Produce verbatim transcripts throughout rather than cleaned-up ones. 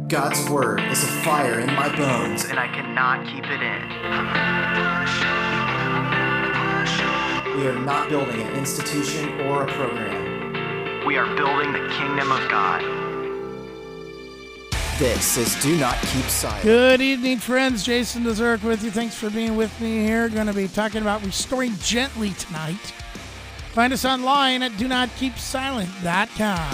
God's word is a fire in my bones, and I cannot keep it in. We are not building an institution or a program. We are building the kingdom of God. This is Do Not Keep Silent. Good evening, friends. Jason DeZerk with you. Thanks for being with me here. Going to be talking about restoring gently tonight. Find us online at do not keep silent dot com.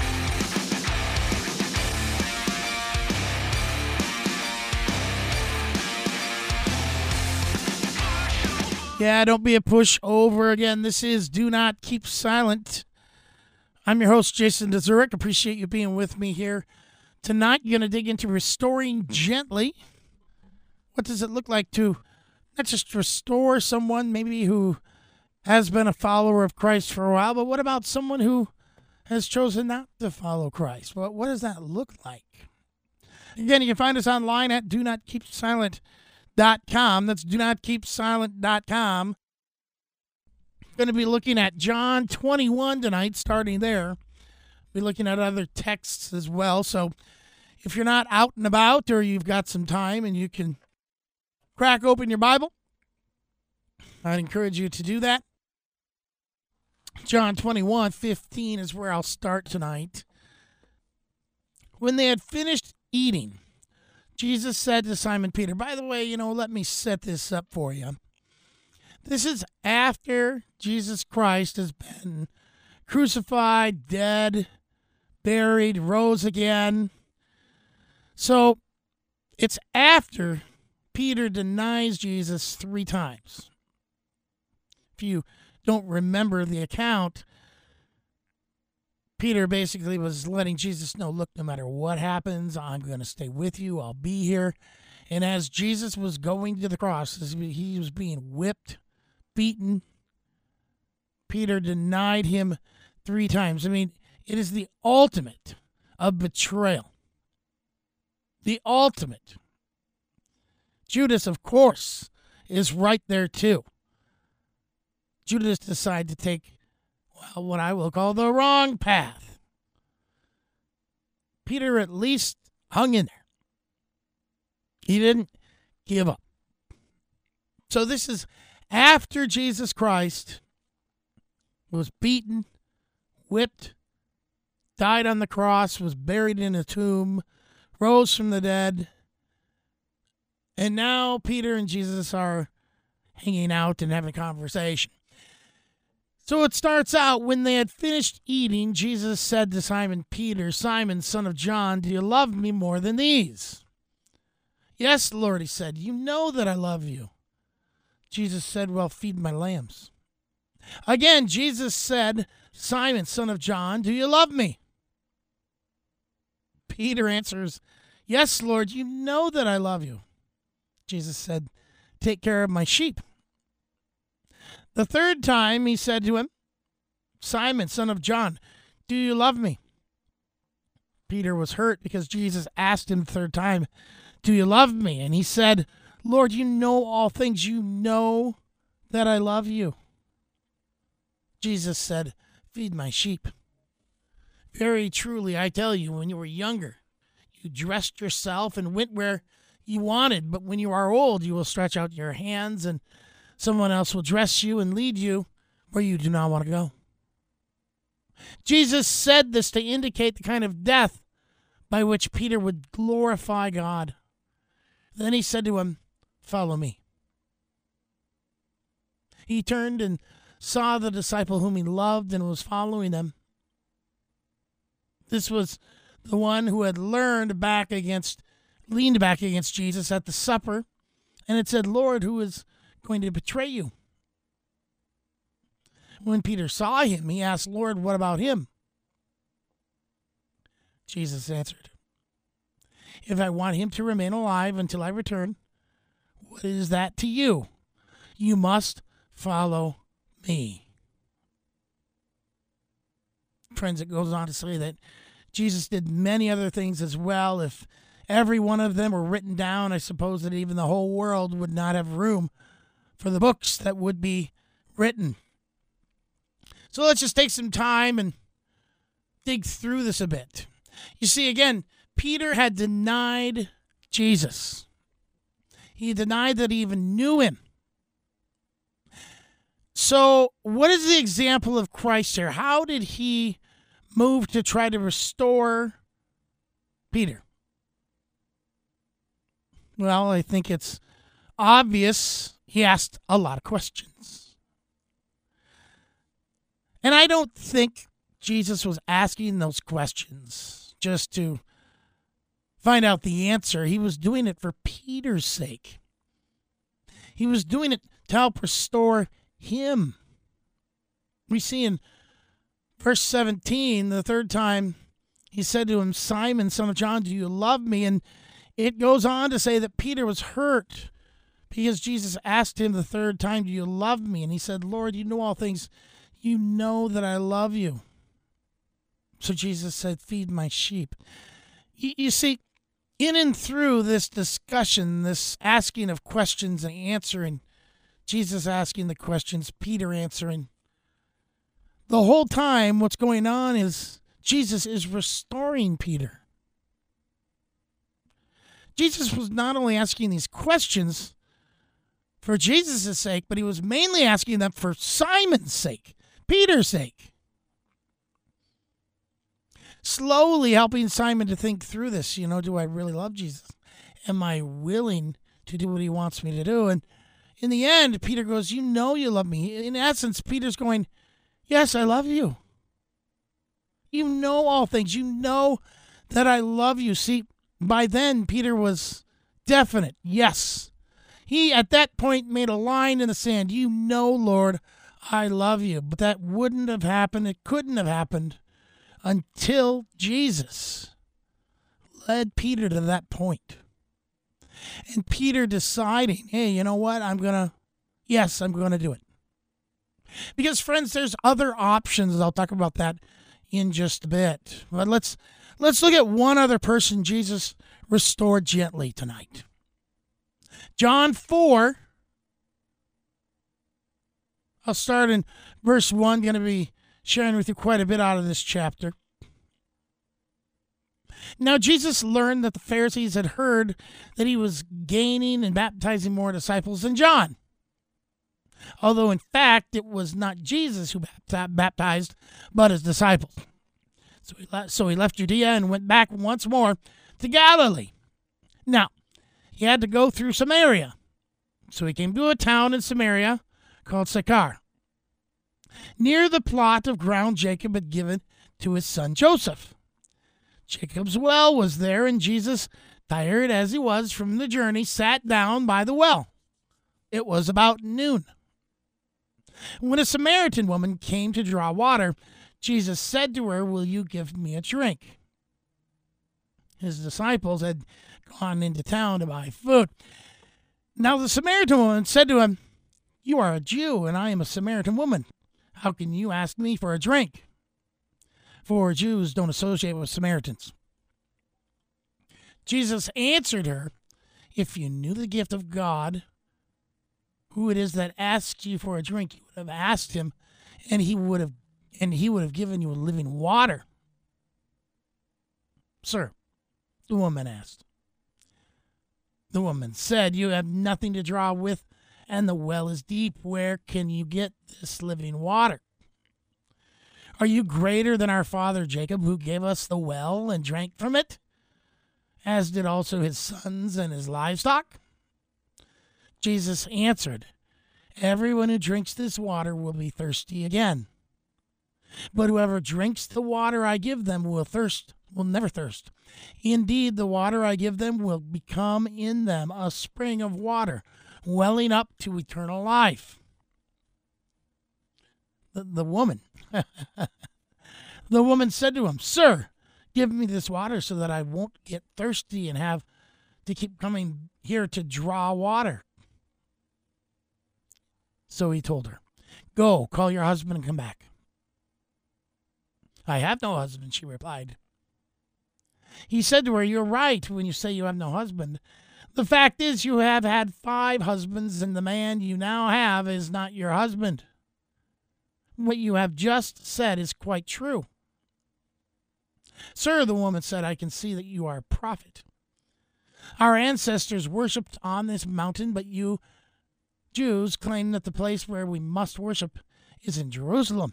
Yeah, don't be a pushover. Again, this is Do Not Keep Silent. I'm your host, Jason DeZurek. Appreciate you being with me here. Tonight, you're going to dig into restoring gently. What does it look like to not just restore someone maybe who has been a follower of Christ for a while, but what about someone who has chosen not to follow Christ? Well, what does that look like? Again, you can find us online at do not keep silent dot com. That's do not keep silent dot com. Going to be looking at John twenty-one tonight, starting there. Be looking at other texts as well. So if you're not out and about or you've got some time and you can crack open your Bible, I'd encourage you to do that. John twenty-one fifteen is where I'll start tonight. When they had finished eating, Jesus said to Simon Peter, by the way, you know, let me set this up for you. This is after Jesus Christ has been crucified, dead, buried, rose again. So it's after Peter denies Jesus three times. If you don't remember the account, Peter basically was letting Jesus know, look, no matter what happens, I'm going to stay with you. I'll be here. And as Jesus was going to the cross, as he was being whipped, beaten, Peter denied him three times. I mean, it is the ultimate of betrayal. The ultimate. Judas, of course, is right there too. Judas decided to take, well, what I will call the wrong path. Peter at least hung in there. He didn't give up. So this is after Jesus Christ was beaten, whipped, died on the cross, was buried in a tomb, rose from the dead, and now Peter and Jesus are hanging out and having a conversation. So it starts out, when they had finished eating, Jesus said to Simon Peter, Simon, son of John, do you love me more than these? Yes, Lord, he said, you know that I love you. Jesus said, well, feed my lambs. Again, Jesus said, Simon, son of John, do you love me? Peter answers, yes, Lord, you know that I love you. Jesus said, take care of my sheep. The third time he said to him, Simon, son of John, do you love me? Peter was hurt because Jesus asked him the third time, do you love me? And he said, Lord, you know all things. You know that I love you. Jesus said, feed my sheep. Very truly, I tell you, when you were younger, you dressed yourself and went where you wanted. But when you are old, you will stretch out your hands and someone else will dress you and lead you where you do not want to go. Jesus said this to indicate the kind of death by which Peter would glorify God. Then he said to him, follow me. He turned and saw the disciple whom he loved and was following them. This was the one who had learned back against, leaned back against Jesus at the supper, and had said, Lord, who is going to betray you? When Peter saw him, he asked, Lord, what about him? Jesus answered, if I want him to remain alive until I return, what is that to you? You must follow me. Friends, it goes on to say that Jesus did many other things as well. If every one of them were written down, I suppose that even the whole world would not have room for the books that would be written. So let's just take some time and dig through this a bit. You see, again, Peter had denied Jesus. He denied that he even knew him. So, what is the example of Christ here? How did he move to try to restore Peter? Well, I think it's obvious he asked a lot of questions. And I don't think Jesus was asking those questions just to find out the answer. He was doing it for Peter's sake. He was doing it to help restore him. We see in verse seventeen, the third time, he said to him, Simon, son of John, do you love me? And it goes on to say that Peter was hurt because Jesus asked him the third time, do you love me? And he said, Lord, you know all things. You know that I love you. So Jesus said, feed my sheep. You, you see, in and through this discussion, this asking of questions and answering, Jesus asking the questions, Peter answering, the whole time what's going on is Jesus is restoring Peter. Jesus was not only asking these questions for Jesus' sake, but he was mainly asking them for Simon's sake, Peter's sake. Slowly helping Simon to think through this. You know, do I really love Jesus? Am I willing to do what he wants me to do? And in the end, Peter goes, you know you love me. In essence, Peter's going, yes, I love you. You know all things. You know that I love you. See, by then, Peter was definite. Yes. He, at that point, made a line in the sand. You know, Lord, I love you. But that wouldn't have happened. It couldn't have happened until Jesus led Peter to that point. And Peter deciding, hey, you know what? I'm going to, yes, I'm going to do it. Because, friends, there's other options. I'll talk about that in just a bit. But let's let's look at one other person Jesus restored gently tonight. John four. I'll start in verse one. Going to be sharing with you quite a bit out of this chapter. Now Jesus learned that the Pharisees had heard that he was gaining and baptizing more disciples than John. Although, in fact, it was not Jesus who baptized, but his disciples. So he, le- so he left Judea and went back once more to Galilee. Now, he had to go through Samaria. So he came to a town in Samaria called Sychar, near the plot of ground Jacob had given to his son Joseph. Jacob's well was there, and Jesus, tired as he was from the journey, sat down by the well. It was about noon. When a Samaritan woman came to draw water, Jesus said to her, will you give me a drink? His disciples had gone into town to buy food. Now the Samaritan woman said to him, you are a Jew, and I am a Samaritan woman. How can you ask me for a drink? For Jews don't associate with Samaritans. Jesus answered her, if you knew the gift of God, who it is that asks you for a drink, you would have asked him, and he would have and he would have given you a living water. Sir, the woman asked. The woman said, you have nothing to draw with, and the well is deep. Where can you get this living water? Are you greater than our father Jacob, who gave us the well and drank from it, as did also his sons and his livestock? Jesus answered, everyone who drinks this water will be thirsty again. But whoever drinks the water I give them will thirst, will never thirst. Indeed, the water I give them will become in them a spring of water, welling up to eternal life. The, the woman, the woman said to him, Sir, give me this water so that I won't get thirsty and have to keep coming here to draw water. So he told her, Go, call your husband and come back. I have no husband, she replied. He said to her, You're right when you say you have no husband. The fact is you have had five husbands, and the man you now have is not your husband. What you have just said is quite true. Sir, the woman said, I can see that you are a prophet. Our ancestors worshipped on this mountain, but you Jews claim that the place where we must worship is in Jerusalem.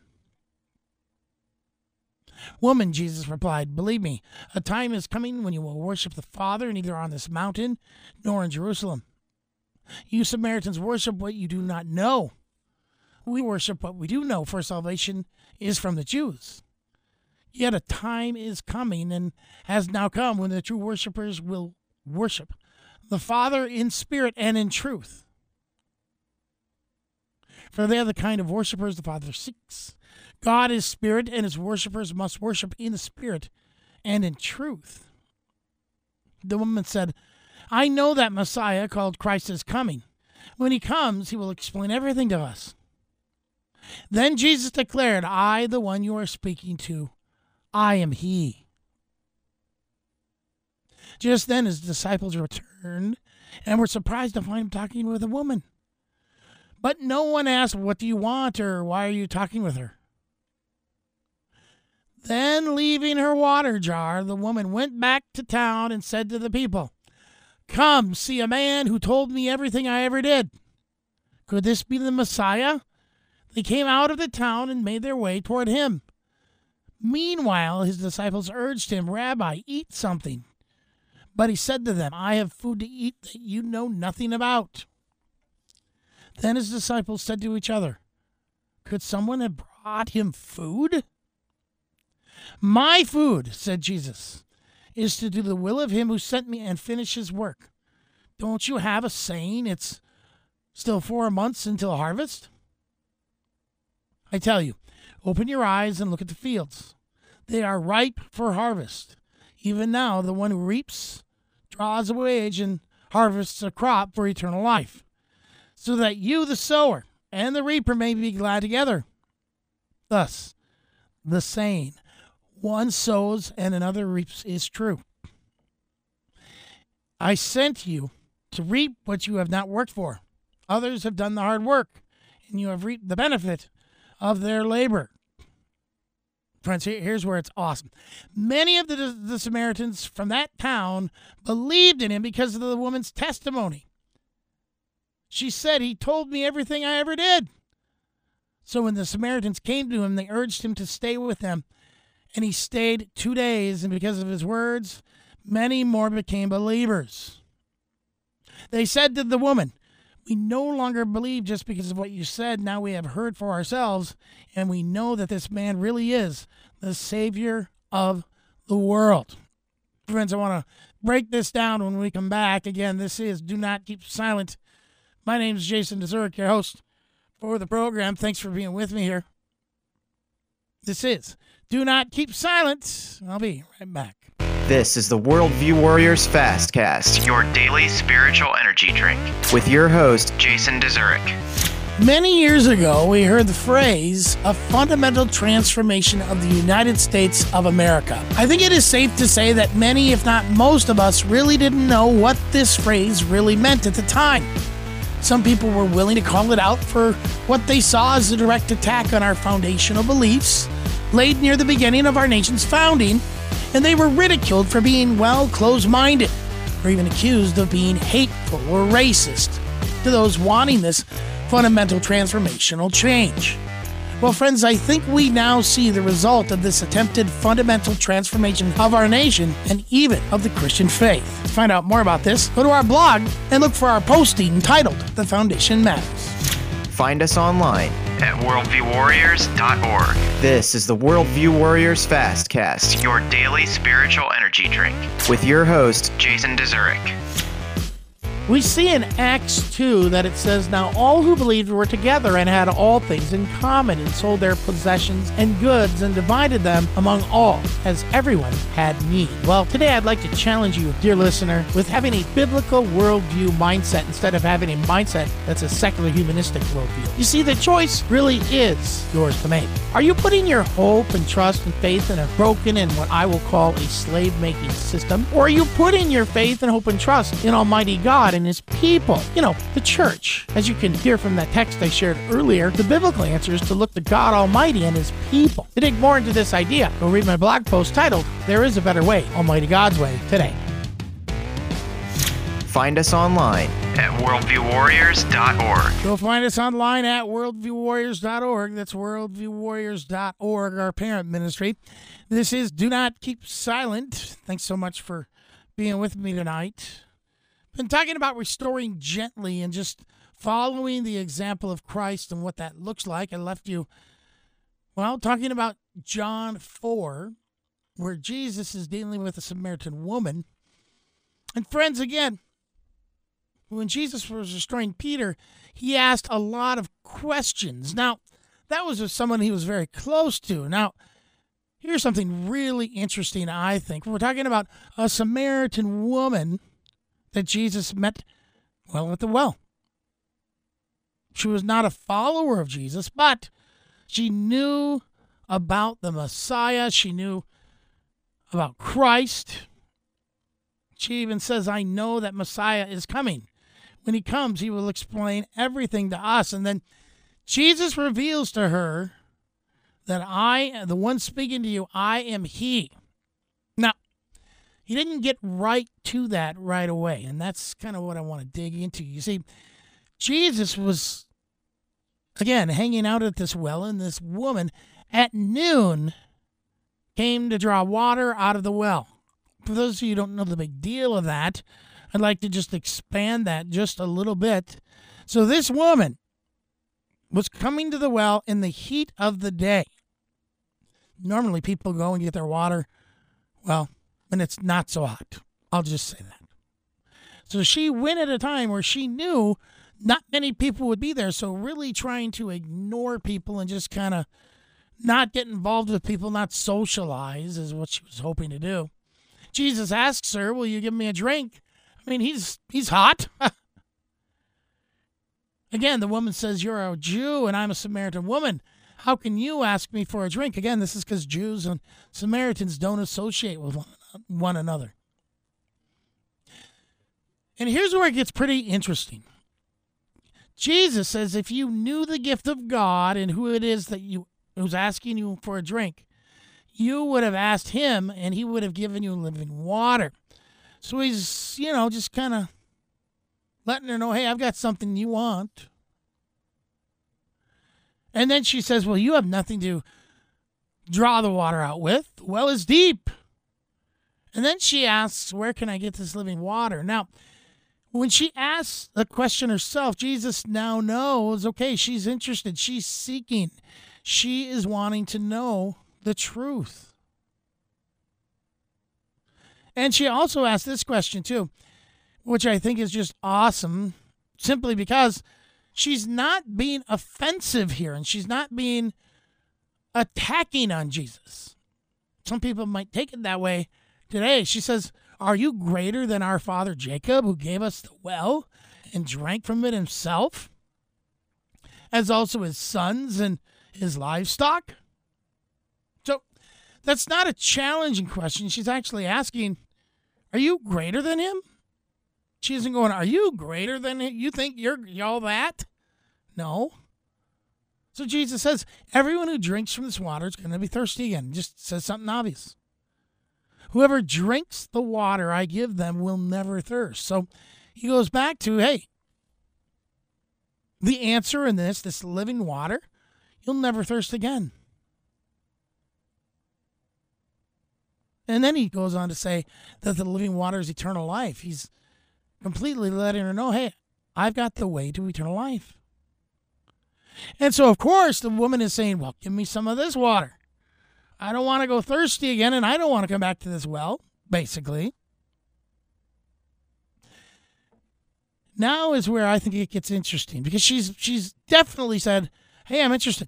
Woman, Jesus replied, believe me, a time is coming when you will worship the Father neither on this mountain nor in Jerusalem. You Samaritans worship what you do not know. We worship what we do know, for salvation is from the Jews. Yet a time is coming and has now come when the true worshipers will worship the Father in spirit and in truth. For they are the kind of worshipers the Father seeks. God is spirit, and his worshipers must worship in the spirit and in truth. The woman said, I know that Messiah called Christ is coming. When he comes, he will explain everything to us. Then Jesus declared, I, the one you are speaking to, I am he. Just then his disciples returned and were surprised to find him talking with a woman. But no one asked, what do you want, or why are you talking with her? Then, leaving her water jar, the woman went back to town and said to the people, come, see a man who told me everything I ever did. Could this be the Messiah? They came out of the town and made their way toward him. Meanwhile, his disciples urged him, Rabbi, eat something. But he said to them, I have food to eat that you know nothing about. Then his disciples said to each other, could someone have brought him food? My food, said Jesus, is to do the will of him who sent me and finish his work. Don't you have a saying, it's still four months until harvest? I tell you, open your eyes and look at the fields. They are ripe for harvest. Even now, the one who reaps draws a wage and harvests a crop for eternal life, so that you, the sower, and the reaper may be glad together. Thus, the saying, one sows and another reaps, is true. I sent you to reap what you have not worked for. Others have done the hard work, and you have reaped the benefit of their labor. Friends, here's where it's awesome. Many of the, the Samaritans from that town believed in him because of the woman's testimony. She said, he told me everything I ever did. So when the Samaritans came to him, they urged him to stay with them. And he stayed two days, and because of his words, many more became believers. They said to the woman, we no longer believe just because of what you said. Now we have heard for ourselves, and we know that this man really is the Savior of the world. Friends, I want to break this down when we come back. Again, this is Do Not Keep Silent. My name is Jason DeZurek, your host for the program. Thanks for being with me here. This is Do Not Keep Silent. I'll be right back. This is the Worldview Warriors Fastcast, your daily spiritual energy drink, with your host, Jason DeZurek. Many years ago, we heard the phrase, a fundamental transformation of the United States of America. I think it is safe to say that many, if not most of us, really didn't know what this phrase really meant at the time. Some people were willing to call it out for what they saw as a direct attack on our foundational beliefs laid near the beginning of our nation's founding, and they were ridiculed for being, well, closed-minded, or even accused of being hateful or racist to those wanting this fundamental transformational change. Well, friends, I think we now see the result of this attempted fundamental transformation of our nation and even of the Christian faith. To find out more about this, go to our blog and look for our posting entitled The Foundation Matters. Find us online at worldview warriors dot org. This is the Worldview Warriors Fastcast, your daily spiritual energy drink, with your host, Jason DeZurek. We see in Acts two that it says, now all who believed were together and had all things in common, and sold their possessions and goods and divided them among all, as everyone had need. Well, today I'd like to challenge you, dear listener, with having a biblical worldview mindset instead of having a mindset that's a secular humanistic worldview. You see, the choice really is yours to make. Are you putting your hope and trust and faith in a broken and what I will call a slave-making system? Or are you putting your faith and hope and trust in Almighty God and his people. You know, the church. As you can hear from that text I shared earlier, the biblical answer is to look to God Almighty and his people. To dig more into this idea, go read my blog post titled, There is a Better Way, Almighty God's Way, today. Find us online at worldview warriors dot org. Go find us online at worldview warriors dot org. That's worldview warriors dot org, our parent ministry. This is Do Not Keep Silent. Thanks so much for being with me tonight. Been talking about restoring gently and just following the example of Christ and what that looks like. I left you, well, talking about John four, where Jesus is dealing with a Samaritan woman. And friends, again, when Jesus was restoring Peter, he asked a lot of questions. Now, that was with someone he was very close to. Now, here's something really interesting, I think. We're talking about a Samaritan woman that Jesus met, well, at the well. She was not a follower of Jesus, but she knew about the Messiah. She knew about Christ. She even says, I know that Messiah is coming. When he comes, he will explain everything to us. And then Jesus reveals to her that I, the one speaking to you, I am he. Now, he didn't get right to that right away. And that's kind of what I want to dig into. You see, Jesus was, again, hanging out at this well, and this woman at noon came to draw water out of the well. For those of you who don't know the big deal of that, I'd like to just expand that just a little bit. So this woman was coming to the well in the heat of the day. Normally people go and get their water, well, when it's not so hot. I'll just say that. So she went at a time where she knew not many people would be there, so really trying to ignore people and just kind of not get involved with people, not socialize is what she was hoping to do. Jesus asks her, will you give me a drink? I mean, he's he's hot. Again, the woman says, you're a Jew and I'm a Samaritan woman. How can you ask me for a drink? Again, this is because Jews and Samaritans don't associate with one, one another. And here's where it gets pretty interesting. Jesus says, if you knew the gift of God and who it is that you who's asking you for a drink, you would have asked him and he would have given you living water. So he's, you know, just kind of letting her know, hey, I've got something you want. And then she says, well, you have nothing to draw the water out with. The well is deep. And then she asks, where can I get this living water? Now, when she asks the question herself, Jesus now knows, okay, she's interested. She's seeking. She is wanting to know the truth. And she also asked this question too, which I think is just awesome, simply because she's not being offensive here and she's not being attacking on Jesus. Some people might take it that way today. She says, are you greater than our father Jacob, who gave us the well and drank from it himself, as also his sons and his livestock? So that's not a challenging question. She's actually asking, are you greater than him? She isn't going, are you greater than him? You think you're y'all that? No. So Jesus says, everyone who drinks from this water is going to be thirsty again. Just says something obvious. Whoever drinks the water I give them will never thirst. So he goes back to, hey, the answer in this, this living water, you'll never thirst again. And then he goes on to say that the living water is eternal life. He's completely letting her know, hey, I've got the way to eternal life. And so, of course, the woman is saying, well, give me some of this water. I don't want to go thirsty again, and I don't want to come back to this well, basically. Now is where I think it gets interesting, because she's she's definitely said, hey, I'm interested.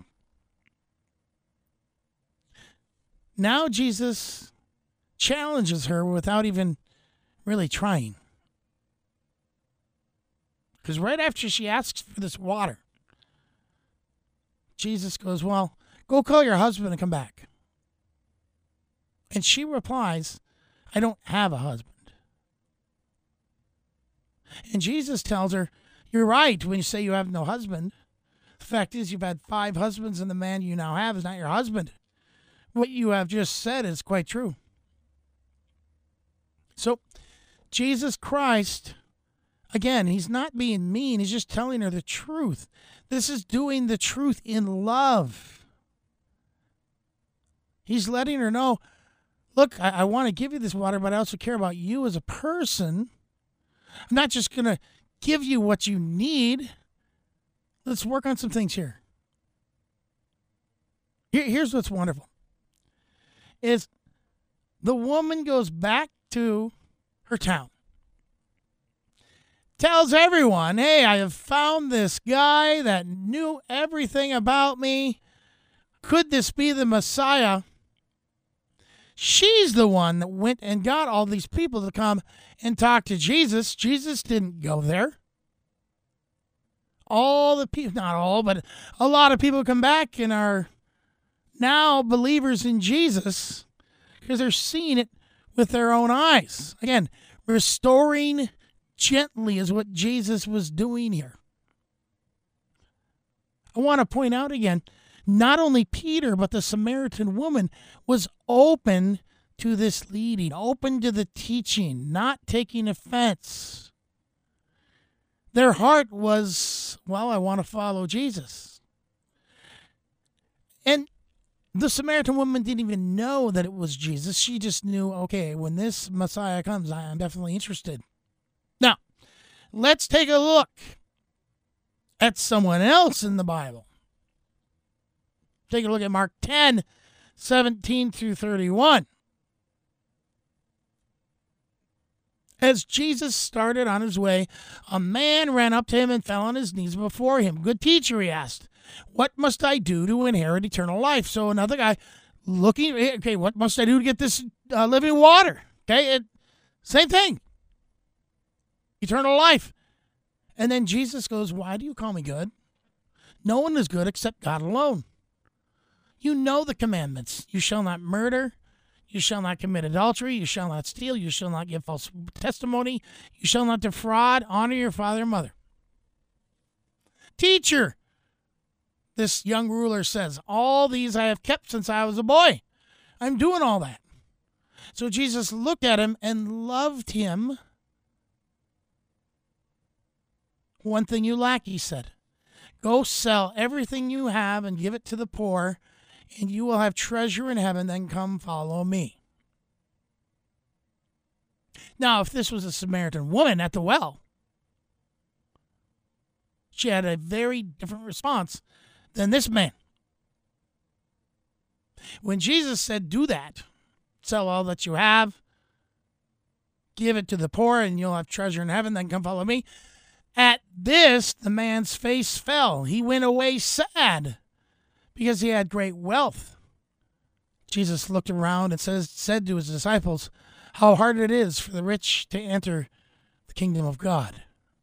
Now Jesus challenges her without even really trying. Because right after she asks for this water, Jesus goes, well, go call your husband and come back. And she replies, I don't have a husband. And Jesus tells her, you're right when you say you have no husband. The fact is you've had five husbands, and the man you now have is not your husband. What you have just said is quite true. So Jesus Christ, again, he's not being mean. He's just telling her the truth. This is doing the truth in love. He's letting her know, look, I, I want to give you this water, but I also care about you as a person. I'm not just going to give you what you need. Let's work on some things here. here. Here's what's wonderful. Is the woman goes back to her town. Tells everyone, hey, I have found this guy that knew everything about me. Could this be the Messiah? She's the one that went and got all these people to come and talk to Jesus. Jesus didn't go there. All the people, not all, but a lot of people come back and are now believers in Jesus because they're seeing it with their own eyes. Again, restoring gently is what Jesus was doing here. I want to point out again, not only Peter, but the Samaritan woman was open to this leading, open to the teaching, not taking offense. Their heart was, well, I want to follow Jesus. And the Samaritan woman didn't even know that it was Jesus. She just knew, okay, when this Messiah comes, I am definitely interested. Now, let's take a look at someone else in the Bible. Take a look at Mark ten, seventeen through thirty-one. As Jesus started on his way, a man ran up to him and fell on his knees before him. Good teacher, he asked, what must I do to inherit eternal life? So another guy looking, okay, what must I do to get this uh, living water? Okay, it, same thing. Eternal life. And then Jesus goes, why do you call me good? No one is good except God alone. You know the commandments. You shall not murder. You shall not commit adultery. You shall not steal. You shall not give false testimony. You shall not defraud. Honor your father and mother. Teacher, this young ruler says, all these I have kept since I was a boy. I'm doing all that. So Jesus looked at him and loved him. One thing you lack, he said. Go sell everything you have and give it to the poor, and you will have treasure in heaven. Then come follow me. Now, if this was a Samaritan woman at the well, she had a very different response than this man. When Jesus said, do that, sell all that you have, give it to the poor, and you'll have treasure in heaven, then come follow me. At this, the man's face fell. He went away sad because he had great wealth. Jesus looked around and says, said to his disciples, how hard it is for the rich to enter the kingdom of God.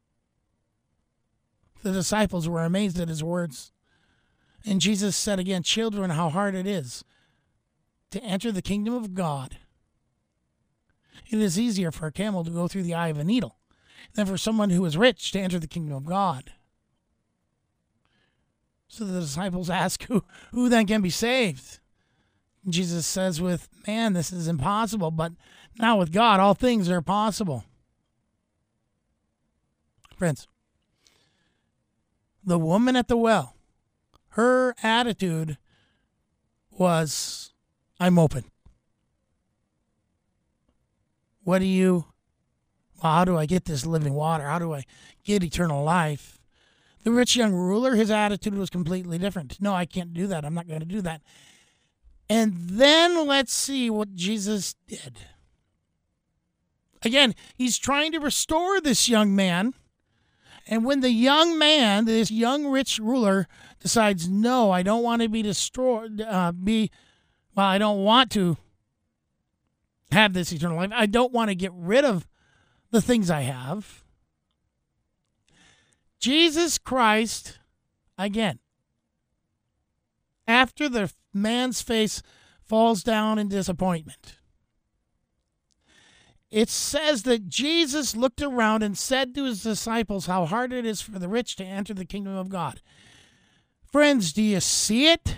The disciples were amazed at his words. And Jesus said again, children, how hard it is to enter the kingdom of God. It is easier for a camel to go through the eye of a needle than for someone who is rich to enter the kingdom of God. So the disciples ask, who, who then can be saved? And Jesus says with man, this is impossible, but now with God, all things are possible. Friends, the woman at the well, her attitude was, I'm open. What do you, well, how do I get this living water? How do I get eternal life? The rich young ruler, his attitude was completely different. No, I can't do that. I'm not going to do that. And then let's see what Jesus did. Again, he's trying to restore this young man. And when the young man, this young rich ruler, decides, no, I don't want to be destroyed, uh, be, well, I don't want to have this eternal life. I don't want to get rid of the things I have. Jesus Christ, again, after the man's face falls down in disappointment, it says that Jesus looked around and said to his disciples how hard it is for the rich to enter the kingdom of God. Friends, do you see it?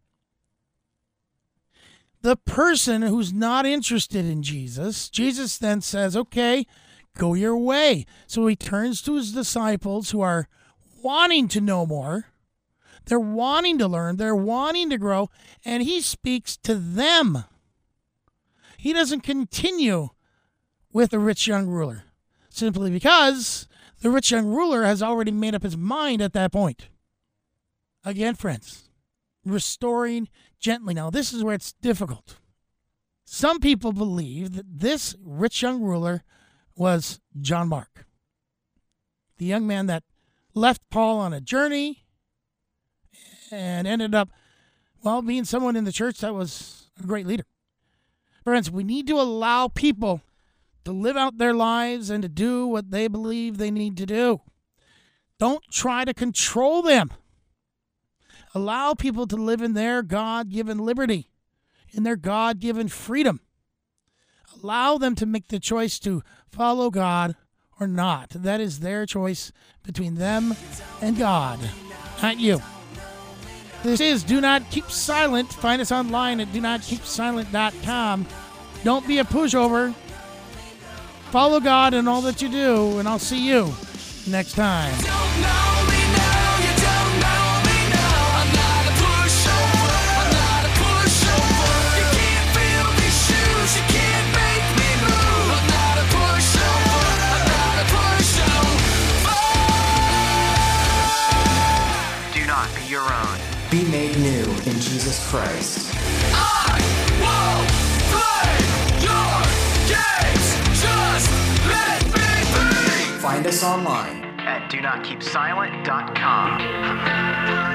The person who's not interested in Jesus, Jesus then says, okay, go your way. So he turns to his disciples who are wanting to know more. They're wanting to learn. They're wanting to grow. And he speaks to them. He doesn't continue with the rich young ruler simply because the rich young ruler has already made up his mind at that point. Again, friends, restoring gently. Now, this is where it's difficult. Some people believe that this rich young ruler was John Mark, the young man that left Paul on a journey and ended up, well, being someone in the church that was a great leader. Friends, we need to allow people to live out their lives and to do what they believe they need to do. Don't try to control them. Allow people to live in their God-given liberty, in their God-given freedom. Allow them to make the choice to follow God or not. That is their choice between them and God, not you. This is Do Not Keep Silent. Find us online at do not keep silent dot com. Don't be a pushover. Follow God in all that you do, and I'll see you next time. Your own. Be made new in Jesus Christ. I won't play your games. Just let me be. Find us online at do not keep silent dot com.